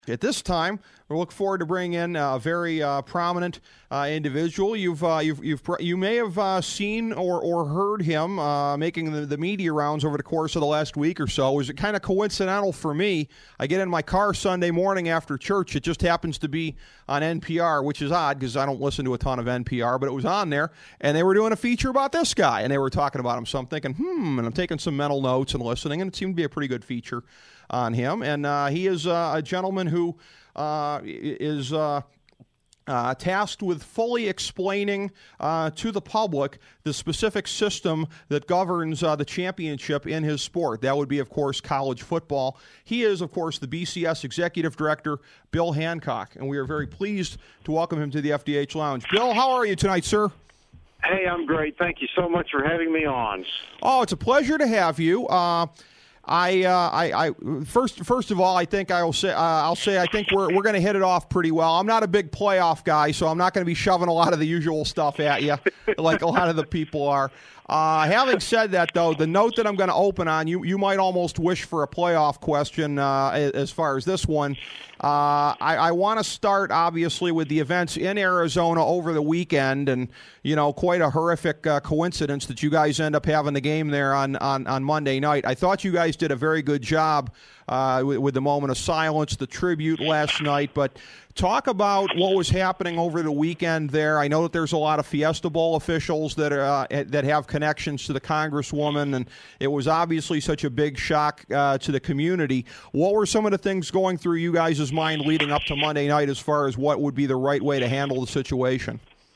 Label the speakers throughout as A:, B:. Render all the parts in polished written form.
A: At this time, we look forward to bringing in a very prominent individual. You may have seen or heard him making the media rounds over the course of the last week or so. It was kind of coincidental for me. I get in my car Sunday morning after church. It just happens to be on NPR, which is odd because I don't listen to a ton of NPR, but it was on there, and they were doing a feature about this guy, and they were talking about him. So I'm thinking, and I'm taking some mental notes and listening, and it seemed to be a pretty good feature on him. And he is a gentleman who is tasked with fully explaining to the public the specific system that governs the championship in his sport. That would be, of course, college football. He is, of course, the BCS Executive Director, Bill Hancock, and we are very pleased to welcome him to the FDH Lounge. Bill, how are you tonight, sir?
B: Hey, I'm great. Thank you so much for having me on.
A: Oh, it's a pleasure to have you. First of all, I think I think we're going to hit it off pretty well. I'm not a big playoff guy, so I'm not going to be shoving a lot of the usual stuff at you like a lot of the people are. Having said that, though, the note that I'm going to open on, you might almost wish for a playoff question as far as this one. I want to start, obviously, with the events in Arizona over the weekend, and, quite a horrific coincidence that you guys end up having the game there on Monday night. I thought you guys did a very good job with the moment of silence, the tribute last night, but talk about what was happening over the weekend there. I know that there's a lot of Fiesta Bowl officials that have connections to the Congresswoman, and it was obviously such a big shock to the community. What were some of the things going through you guys' mind leading up to Monday night as far as what would be the right way to handle the situation?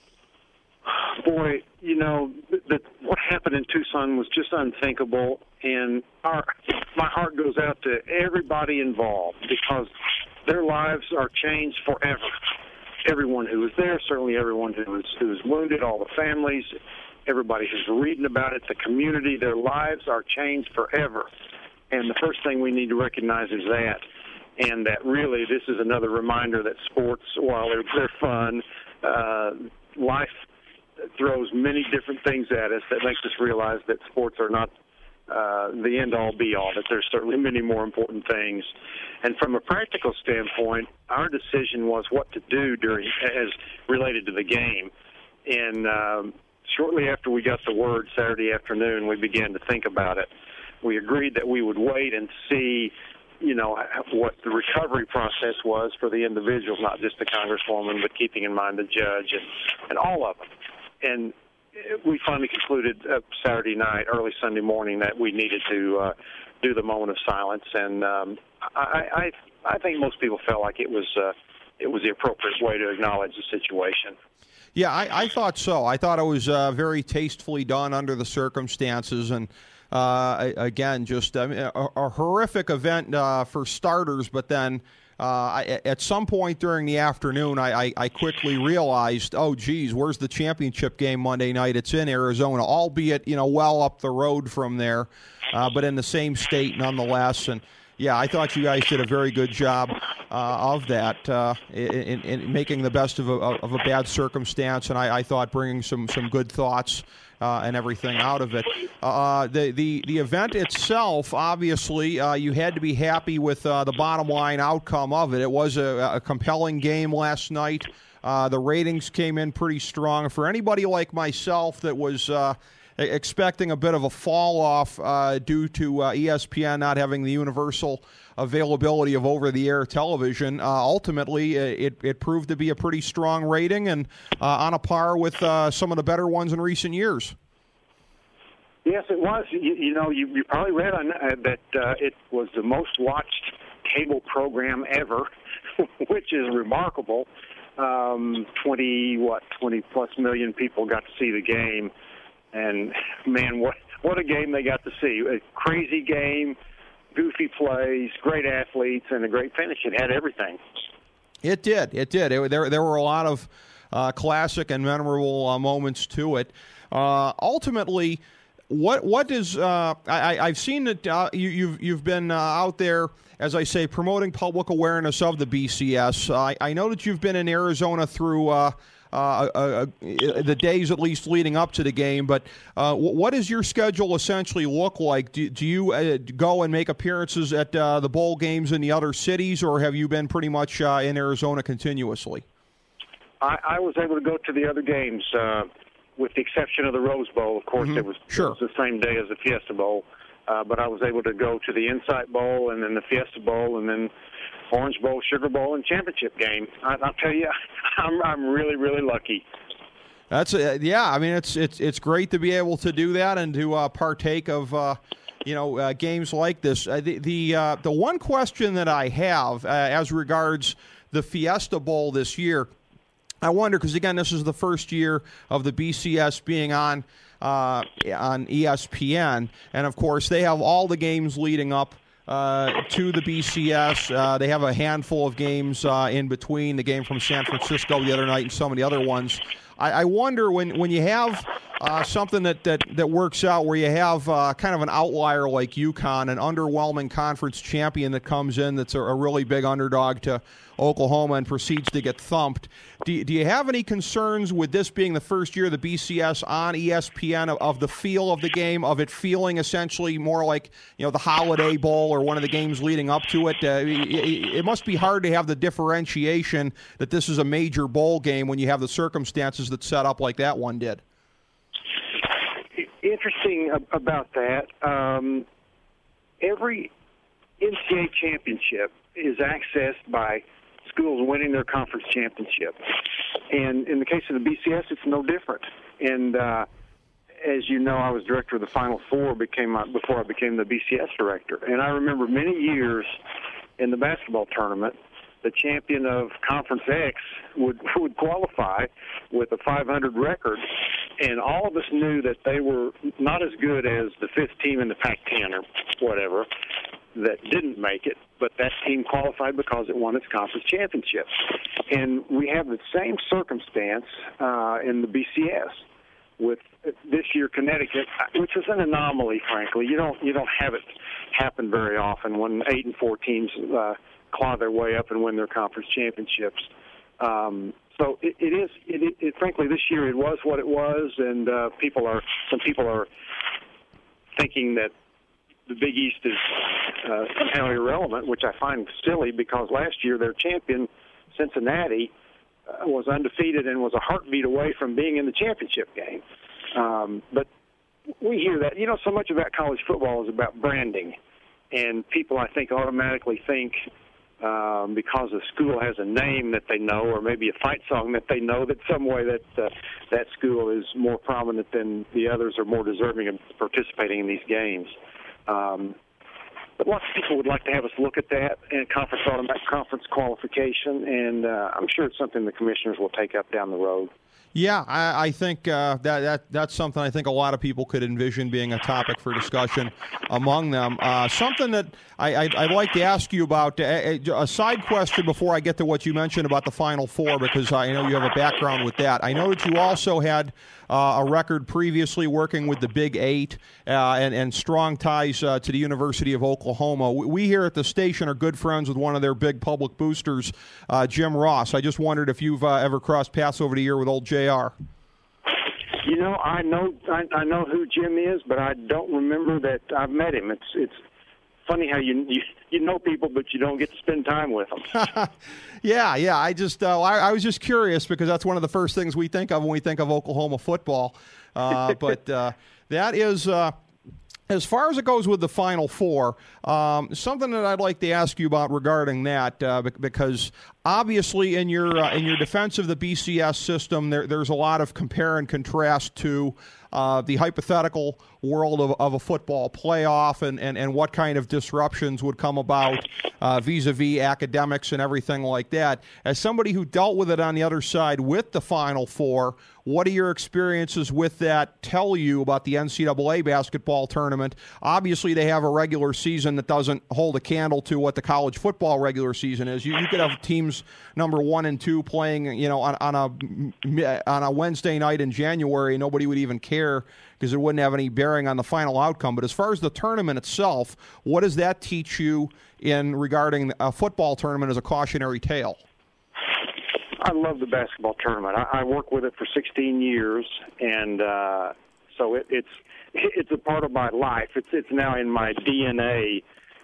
B: Boy, what happened in Tucson was just unthinkable, and my heart goes out to everybody involved because their lives are changed forever. Everyone who was there, certainly everyone who was wounded, all the families, everybody who's reading about it, the community, their lives are changed forever. And the first thing we need to recognize is that, and that really this is another reminder that sports, while they're fun, life throws many different things at us that makes us realize that sports are not the end-all, be-all, that there's certainly many more important things. And from a practical standpoint, our decision was what to do as related to the game. And shortly after we got the word Saturday afternoon, we began to think about it. We agreed that we would wait and see, what the recovery process was for the individuals, not just the Congresswoman, but keeping in mind the judge and all of them. And we finally concluded Saturday night, early Sunday morning, that we needed to do the moment of silence. And I think most people felt like it was the appropriate way to acknowledge the situation.
A: Yeah, I thought so. I thought it was very tastefully done under the circumstances. And again, just a horrific event for starters, but then at some point during the afternoon, I quickly realized, oh, geez, where's the championship game Monday night? It's in Arizona, albeit, well up the road from there, but in the same state nonetheless. And, yeah, I thought you guys did a very good job of that in making the best of a bad circumstance, and I thought bringing some good thoughts and everything out of it. The event itself, obviously, you had to be happy with the bottom line outcome of it. It was a compelling game last night. The ratings came in pretty strong. For anybody like myself that was expecting a bit of a fall off due to ESPN not having the universal availability of over-the-air television, ultimately it proved to be a pretty strong rating and on a par with some of the better ones in recent years.
B: Yes, it was. You probably read on that it was the most watched cable program ever, which is remarkable. 20-plus million people got to see the game. And, man, what a game they got to see. A crazy game, goofy plays, great athletes, and a great finish. It had everything.
A: It did. There were a lot of classic and memorable moments to it. Ultimately, what is I've seen that you've been out there, as I say, promoting public awareness of the BCS. I know that you've been in Arizona through the days at least leading up to the game, but what does your schedule essentially look like? Do you go and make appearances at the bowl games in the other cities, or have you been pretty much in Arizona continuously?
B: I was able to go to the other games, with the exception of the Rose Bowl. Of course, it was the same day as the Fiesta Bowl, but I was able to go to the Insight Bowl and then the Fiesta Bowl and then Orange Bowl, Sugar Bowl, and championship game. I'll tell you, I'm really, really lucky.
A: That's yeah. I mean, it's great to be able to do that and to partake of games like this. The one question that I have as regards the Fiesta Bowl this year, I wonder, because again, this is the first year of the BCS being on ESPN, and of course they have all the games leading up to the BCS. They have a handful of games in between, the game from San Francisco the other night and some of the other ones. I wonder when you have something that works out where you have kind of an outlier like UConn, an underwhelming conference champion that comes in that's a really big underdog to Oklahoma and proceeds to get thumped. Do you have any concerns with this being the first year of the BCS on ESPN of the feel of the game, of it feeling essentially more like the Holiday Bowl or one of the games leading up to it? It must be hard to have the differentiation that this is a major bowl game when you have the circumstances that set up like that one did.
B: Interesting about that. Every NCAA championship is accessed by schools winning their conference championship. And in the case of the BCS, it's no different. And as you know, I was director of the Final Four before I became the BCS director. And I remember many years in the basketball tournament, the champion of Conference X would qualify with a 500 record, and all of us knew that they were not as good as the fifth team in the Pac-10 or whatever that didn't make it, but that team qualified because it won its conference championship. And we have the same circumstance in the BCS with this year Connecticut, which is an anomaly, frankly. You don't have it happen very often when 8 and 4 teams claw their way up and win their conference championships. So it is frankly, this year it was what it was, and some people are thinking that the Big East is somehow irrelevant, which I find silly because last year their champion, Cincinnati, was undefeated and was a heartbeat away from being in the championship game. But we hear that. So much about college football is about branding, and people, I think, automatically think because a school has a name that they know or maybe a fight song that they know, that some way that school is more prominent than the others or more deserving of participating in these games. But lots of people would like to have us look at that and automatic conference qualification, and I'm sure it's something the commissioners will take up down the road.
A: Yeah, I think that's something I think a lot of people could envision being a topic for discussion among them. Something that I'd like to ask you about, a side question before I get to what you mentioned about the Final Four, because I know you have a background with that. I know that you also had a record previously working with the Big Eight and strong ties to the University of Oklahoma. We here at the station are good friends with one of their big public boosters, Jim Ross. I just wondered if you've ever crossed paths over the year with old JR.
B: I know who Jim is, but I don't remember that I've met him. It's funny how you know people, but you don't get to spend time with them.
A: Yeah. I was just curious because that's one of the first things we think of when we think of Oklahoma football. But that is. As far as it goes with the Final Four, something that I'd like to ask you about regarding that, because obviously in your defense of the BCS system, there's a lot of compare and contrast to the hypothetical world of a football playoff and what kind of disruptions would come about vis-a-vis academics and everything like that. As somebody who dealt with it on the other side with the Final Four, what do your experiences with that tell you about the NCAA basketball tournament? Obviously, they have a regular season that doesn't hold a candle to what the college football regular season is. You could have teams number 1 and 2 playing, on a Wednesday night in January. Nobody would even care because it wouldn't have any bearing on the final outcome. But as far as the tournament itself, what does that teach you in regarding a football tournament as a cautionary tale?
B: I love the basketball tournament. I worked with it for 16 years, and so it's a part of my life. It's now in my DNA.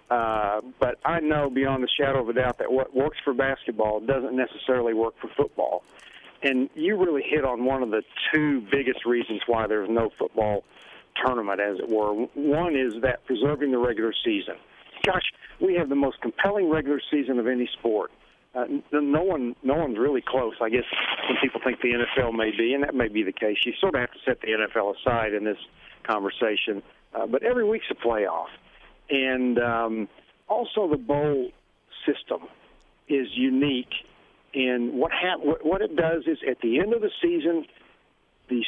B: But I know beyond the shadow of a doubt that what works for basketball doesn't necessarily work for football. And you really hit on one of the two biggest reasons why there's no football tournament, as it were. One is that preserving the regular season. Gosh, we have the most compelling regular season of any sport. No one's really close. I guess some people think the NFL may be, and that may be the case. You sort of have to set the NFL aside in this conversation. But every week's a playoff. And also the bowl system is unique. And what it does is at the end of the season, the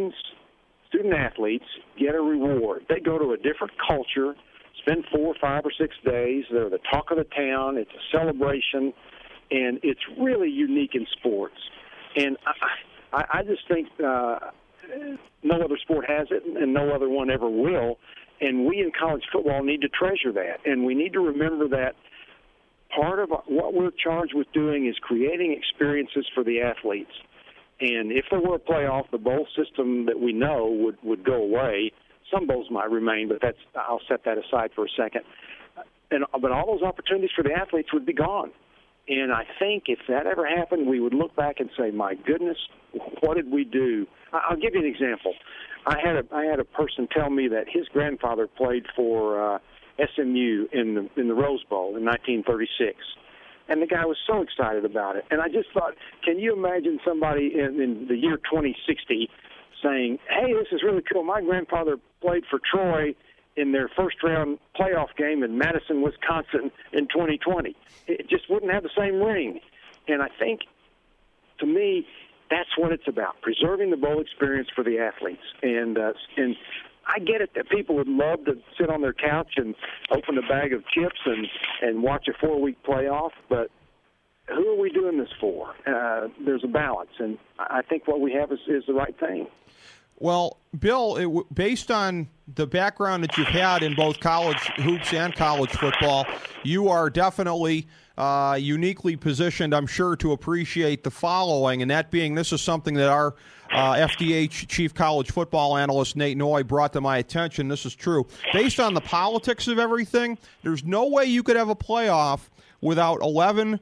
B: student-athletes get a reward. They go to a different culture, spend 4, 5, or 6 days. They're the talk of the town. It's a celebration. And it's really unique in sports. And I just think no other sport has it, and no other one ever will. And we in college football need to treasure that. And we need to remember that part of what we're charged with doing is creating experiences for the athletes. And if there were a playoff, the bowl system that we know would go away. Some bowls might remain, but I'll set that aside for a second. But all those opportunities for the athletes would be gone. And I think if that ever happened, we would look back and say, my goodness, what did we do? I'll give you an example. I had a person tell me that his grandfather played for SMU in the Rose Bowl in 1936. And the guy was so excited about it. And I just thought, can you imagine somebody in the year 2060 saying, hey, this is really cool. My grandfather played for Troy in their first-round playoff game in Madison, Wisconsin in 2020. It just wouldn't have the same ring. And I think, to me, that's what it's about, preserving the bowl experience for the athletes. And I get it that people would love to sit on their couch and open a bag of chips and watch a 4-week playoff, but who are we doing this for? There's a balance, and I think what we have is the right thing.
A: Well, Bill, based on the background that you've had in both college hoops and college football, you are definitely uniquely positioned, I'm sure, to appreciate the following, and that being this is something that our FDH Chief College Football Analyst Nate Noy brought to my attention. This is true. Based on the politics of everything, there's no way you could have a playoff without 11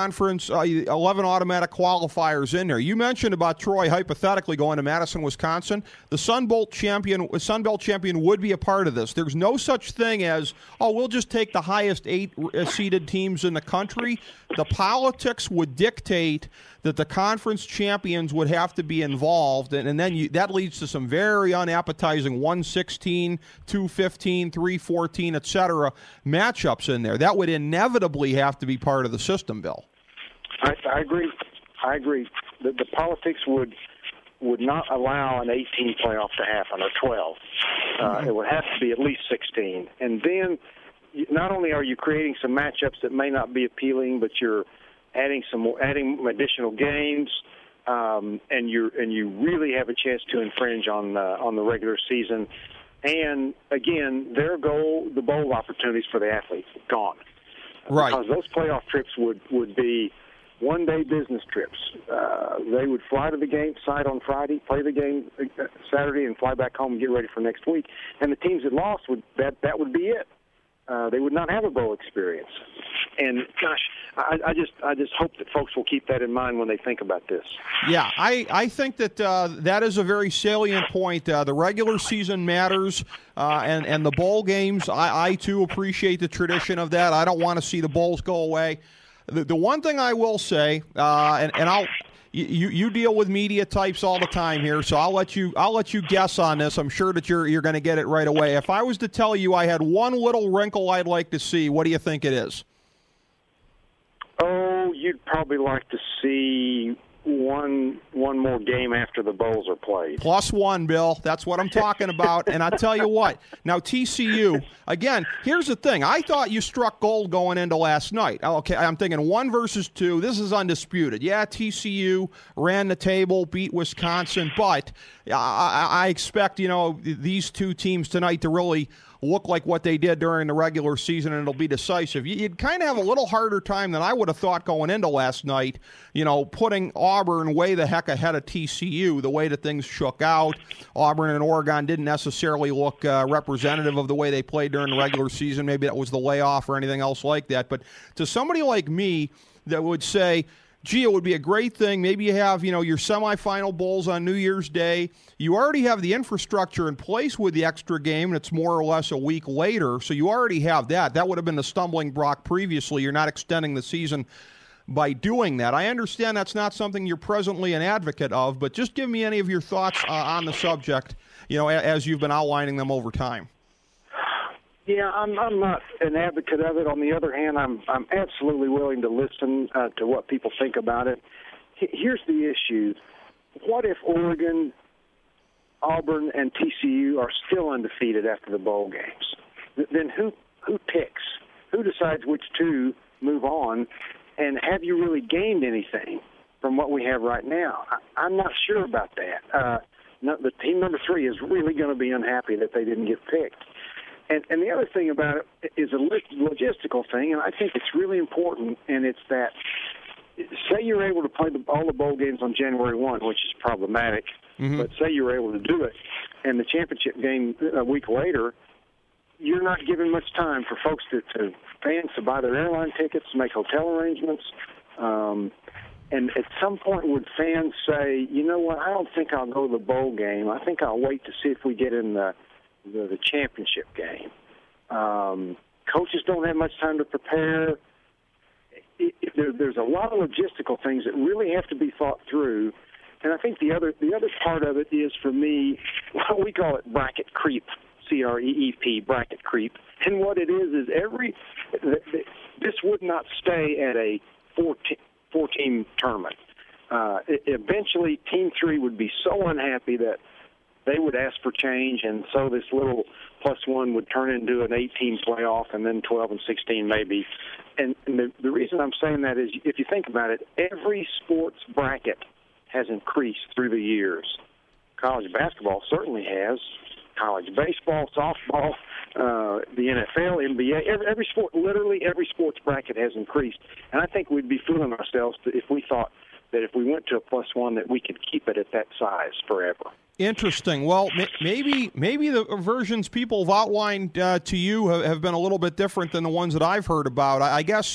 A: automatic qualifiers in there. You mentioned about Troy hypothetically going to Madison, Wisconsin. The Sun Belt champion would be a part of this. There's no such thing as, we'll just take the highest 8 seeded teams in the country. The politics would dictate that the conference champions would have to be involved, and then that leads to some very unappetizing 1-16, 2-15, 3-14, etc. matchups in there. That would inevitably have to be part of the system, Bill.
B: I agree. The politics would not allow an 18 playoff to happen, or 12. It would have to be at least 16. And then not only are you creating some matchups that may not be appealing, but you're adding additional games, and you really have a chance to infringe on the regular season. And again, their goal, the bowl opportunities for the athletes, gone.
A: Right.
B: Because those playoff trips would be one-day business trips. They would fly to the game site on Friday, play the game Saturday, and fly back home and get ready for next week. And the teams that lost that would be it. They would not have a bowl experience. And gosh, I just hope that folks will keep that in mind when they think about this.
A: Yeah, I think that that is a very salient point. The regular season matters, and the bowl games. I too appreciate the tradition of that. I don't want to see the bowls go away. The one thing I will say, and you deal with media types all the time here, so I'll let you guess on this. I'm sure that you're going to get it right away. If I was to tell you I had one little wrinkle I'd like to see, what do you think it is?
B: Oh, you'd probably like to see one more game after the bowls are played.
A: +1, Bill. That's what I'm talking about. And I tell you what, now TCU, again, here's the thing. I thought you struck gold going into last night. Okay, I'm thinking 1 versus 2. This is undisputed. Yeah, TCU ran the table, beat Wisconsin, but I expect, these two teams tonight to really look like what they did during the regular season, and it'll be decisive. You'd kind of have a little harder time than I would have thought going into last night, putting Auburn way the heck ahead of TCU, the way that things shook out. Auburn and Oregon didn't necessarily look representative of the way they played during the regular season. Maybe that was the layoff or anything else like that. But to somebody like me that would say, gee, it would be a great thing. Maybe you have, your semifinal bowls on New Year's Day. You already have the infrastructure in place with the extra game, and it's more or less a week later, so you already have that. That would have been the stumbling block previously. You're not extending the season by doing that. I understand that's not something you're presently an advocate of, but just give me any of your thoughts on the subject, as you've been outlining them over time.
B: Yeah, I'm not an advocate of it. On the other hand, I'm absolutely willing to listen to what people think about it. Here's the issue. What if Oregon, Auburn, and TCU are still undefeated after the bowl games? Then who picks? Who decides which two move on? And have you really gained anything from what we have right now? I'm not sure about that. The team number 3 is really going to be unhappy that they didn't get picked. And the other thing about it is a logistical thing, and I think it's really important, and it's that, say you're able to play all the bowl games on January 1, which is problematic, but say you're able to do it, and the championship game a week later, you're not giving much time for folks fans to buy their airline tickets, make hotel arrangements, and at some point would fans say, you know what, I don't think I'll go to the bowl game. I think I'll wait to see if we get in the championship game. Coaches don't have much time to prepare. There's a lot of logistical things that really have to be thought through. And I think the other part of it is, for me, we call it bracket creep, CREEP, bracket creep. And what it is this would not stay at a four-team tournament. Eventually, Team 3 would be so unhappy that they would ask for change, and so this little +1 would turn into an 18 playoff, and then 12 and 16 maybe. And the reason I'm saying that is, if you think about it, every sports bracket has increased through the years. College basketball certainly has. College baseball, softball, the NFL, NBA, every sport, literally every sports bracket has increased. And I think we'd be fooling ourselves if we thought that if we went to a +1 that we could keep it at that size forever.
A: Interesting. Well, maybe the versions people have outlined to you have been a little bit different than the ones that I've heard about. I guess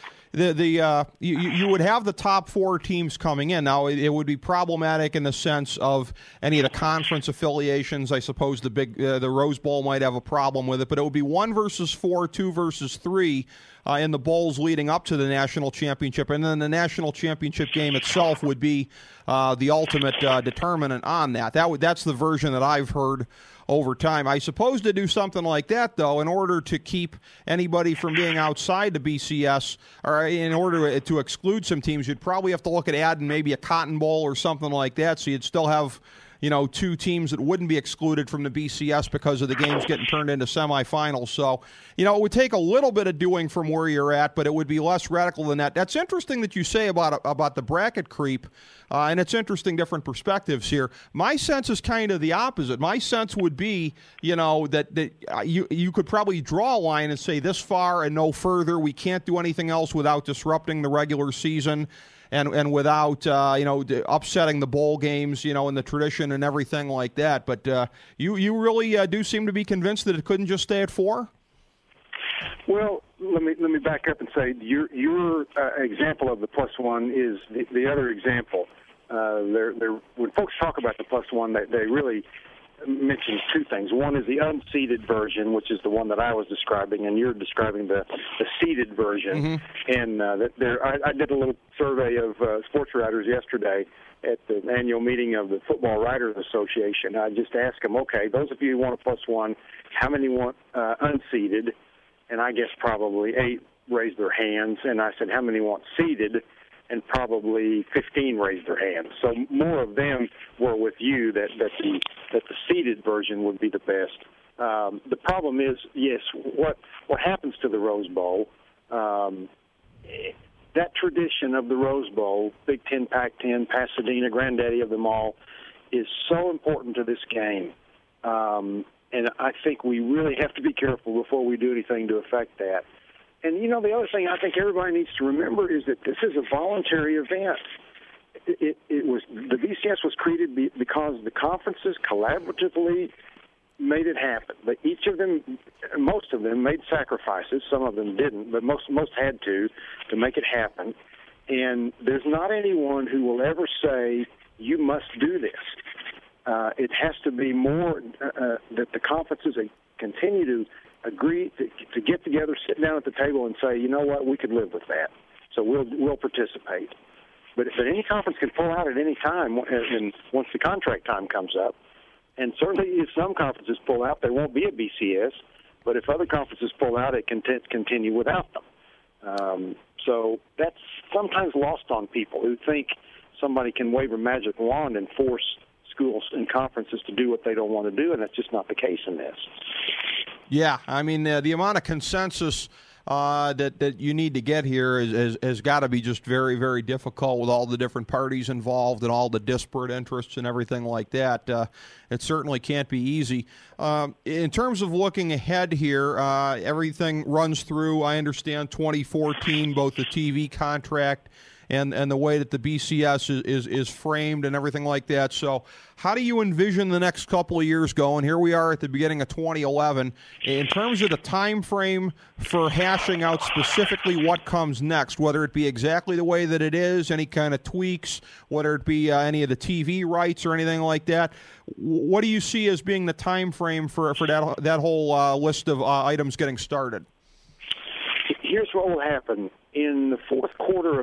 A: you would have the top 4 teams coming in. Now, it would be problematic in the sense of any of the conference affiliations. I suppose the Rose Bowl might have a problem with it, but it would be 1 versus 4, 2 versus 3 in the bowls leading up to the national championship, and then the national championship game itself would be the ultimate determinant on that. That's the version that I've heard over time. I suppose to do something like that, though, in order to keep anybody from being outside the BCS, or in order to exclude some teams, you'd probably have to look at adding maybe a Cotton Bowl or something like that, so you'd still have 2 teams that wouldn't be excluded from the BCS because of the games getting turned into semifinals. So, it would take a little bit of doing from where you're at, but it would be less radical than that. That's interesting that you say about the bracket creep, and it's interesting different perspectives here. My sense is kind of the opposite. My sense would be, that you could probably draw a line and say this far and no further. We can't do anything else without disrupting the regular season. And without, upsetting the bowl games, and the tradition and everything like that. But you really do seem to be convinced that it couldn't just stay at 4?
B: Well, let me back up and say your example of the +1 is the other example. When folks talk about the +1, they really mention 2 things. One is the unseeded version, which is the one that I was describing, and you're describing the seeded version. And I did a little survey of sports writers yesterday at the annual meeting of the Football Writers Association. I just asked them, okay, those of you who want a +1, how many want unseeded? And I guess probably 8 raised their hands. And I said, how many want seeded? and probably 15 raised their hands. So more of them were with you that the seeded version would be the best. The problem is, yes, what happens to the Rose Bowl, that tradition of the Rose Bowl, Big Ten, Pac-10, Pasadena, granddaddy of them all, is so important to this game. And I think we really have to be careful before we do anything to affect that. And, you know, the other thing I think everybody needs to remember is that this is a voluntary event. It was the BCS was created because the conferences collaboratively made it happen. But each of them, most of them, made sacrifices. Some of them didn't, but most had to make it happen. And there's not anyone who will ever say, you must do this. It has to be more that the conferences continue to agree to get together, sit down at the table, and say, you know what, we could live with that. So we'll participate. But any conference can pull out at any time, and once the contract time comes up. And certainly, if some conferences pull out, there won't be a BCS. But if other conferences pull out, it can continue without them. So that's sometimes lost on people who think somebody can wave a magic wand and force schools and conferences to do what they don't want to do, and that's just not the case in this.
A: Yeah, I mean, the amount of consensus that you need to get here has got to be just very, very difficult with all the different parties involved and all the disparate interests and everything like that. It certainly can't be easy. In terms of looking ahead here, everything runs through, I understand, 2014, both the TV contract and the way that the BCS is framed and everything like that. So how do you envision the next couple of years going? Here we are at the beginning of 2011. In terms of the time frame for hashing out specifically what comes next, whether it be exactly the way that it is, any kind of tweaks, whether it be any of the TV rights or anything like that, what do you see as being the time frame for that whole list of items getting started?
B: Here's what will happen. In the fourth quarter of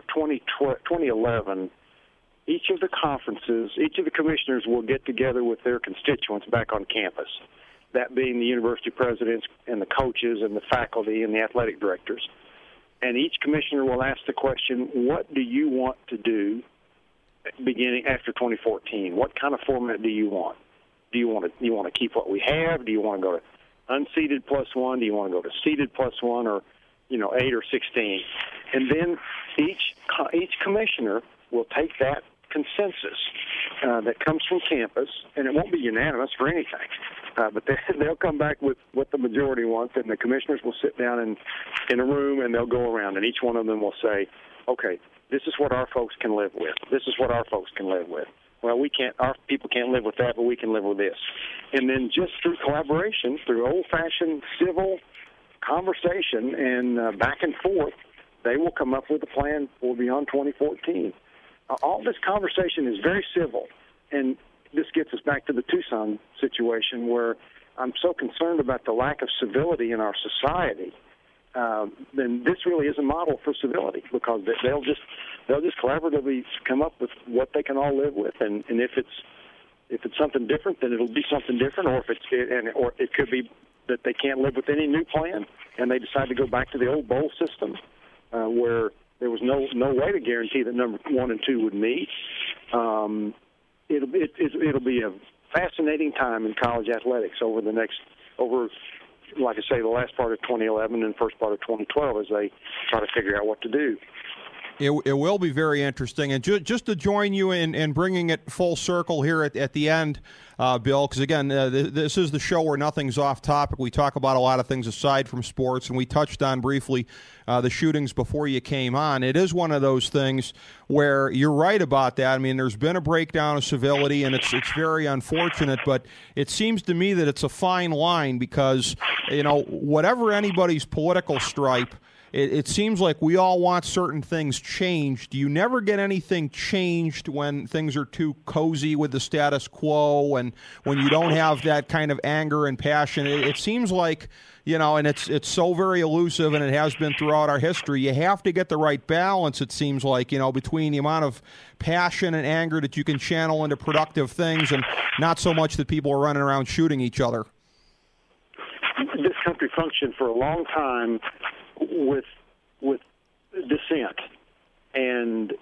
B: 2011, each of the conferences, each of the commissioners will get together with their constituents back on campus, that being the university presidents and the coaches and the faculty and the athletic directors. And each commissioner will ask the question, what do you want to do beginning after 2014? What kind of format do you want? Do you want to keep what we have? Do you want to go to unseeded +1? Do you want to go to seeded +1, or 8 or 16? And then each commissioner will take that consensus that comes from campus, and it won't be unanimous for anything, but they'll come back with what the majority wants, and the commissioners will sit down in a room, and they'll go around, and each one of them will say, okay, this is what our folks can live with. This is what our folks can live with. Well, our people can't live with that, but we can live with this. And then just through collaboration, through old-fashioned civil conversation and back and forth, they will come up with a plan for beyond 2014. All this conversation is very civil, and this gets us back to the Tucson situation, where I'm so concerned about the lack of civility in our society. Then this really is a model for civility, because they'll just collaboratively come up with what they can all live with, and if it's something different, then it'll be something different, or it could be that they can't live with any new plan, and they decide to go back to the old bowl system, where there was no way to guarantee that number 1 and 2 would meet. It'll be a fascinating time in college athletics over, like I say, the last part of 2011 and first part of 2012 as they try to figure out what to do.
A: It will be very interesting. And just to join you in bringing it full circle here at the end, Bill, because, again, this is the show where nothing's off topic. We talk about a lot of things aside from sports, and we touched on briefly the shootings before you came on. It is one of those things where you're right about that. I mean, there's been a breakdown of civility, and it's very unfortunate, but it seems to me that it's a fine line because, whatever anybody's political stripe, it seems like we all want certain things changed. You never get anything changed when things are too cozy with the status quo and when you don't have that kind of anger and passion. It seems like, and it's so very elusive, and it has been throughout our history. You have to get the right balance, it seems like, between the amount of passion and anger that you can channel into productive things and not so much that people are running around shooting each other.
B: This country functioned for a long time with dissent, and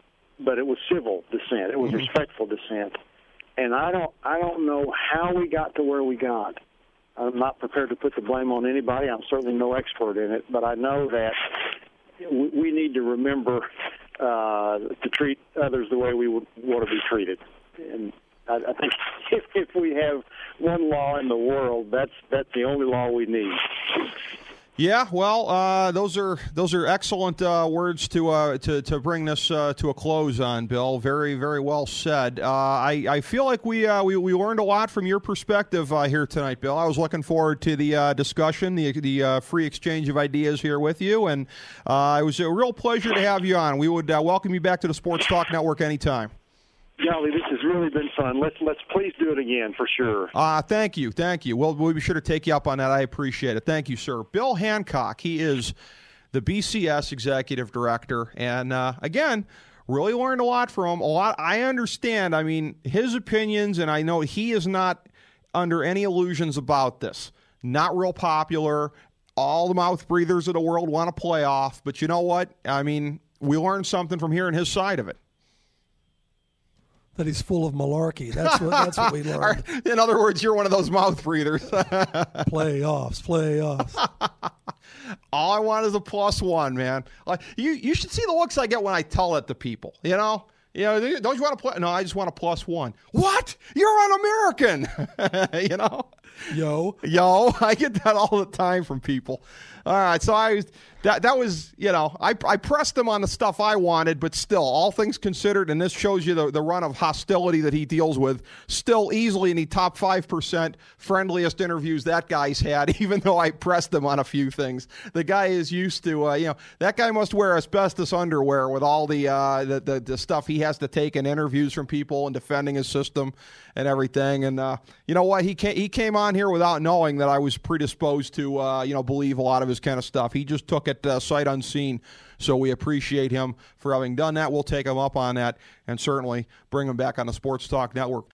B: but it was civil dissent. It was respectful dissent. And I don't know how we got to where we got. I'm not prepared to put the blame on anybody. I'm certainly no expert in it, but I know that we need to remember to treat others the way we would want to be treated. And I think if we have one law in the world, that's the only law we need.
A: Yeah, well, those are excellent words to bring this to a close on, Bill. Very, very well said. I feel like we learned a lot from your perspective here tonight, Bill. I was looking forward to the discussion, the free exchange of ideas here with you, and it was a real pleasure to have you on. We would welcome you back to the Sports Talk Network anytime.
B: Golly, this has really been fun. Let's please do it again for sure.
A: Thank you. We'll be sure to take you up on that. I appreciate it. Thank you, sir. Bill Hancock, he is the BCS Executive Director, and again, really learned a lot from him. A lot. I understand. I mean, his opinions, and I know he is not under any illusions about this. Not real popular. All the mouth breathers of the world want a playoff, but you know what? I mean, we learned something from hearing his side of it.
C: That he's full of malarkey. That's what we learned.
A: In other words, you're one of those mouth breathers.
C: Playoffs.
A: All I want is a +1, man. You should see the looks I get when I tell it to people. You know, don't you want to play? No, I just want a +1. What? You're un-American. You know. Yo, I get that all the time from people. All right, so that was, I pressed him on the stuff I wanted, but still, all things considered, and this shows you the run of hostility that he deals with, still easily in the top 5% friendliest interviews that guy's had, even though I pressed him on a few things. The guy is used to, that guy must wear asbestos underwear with all the stuff he has to take in interviews from people and defending his system and everything. And you know what? He came on here without knowing that I was predisposed to, believe a lot of his kind of stuff. He just took it sight unseen. So we appreciate him for having done that. We'll take him up on that and certainly bring him back on the Sports Talk Network.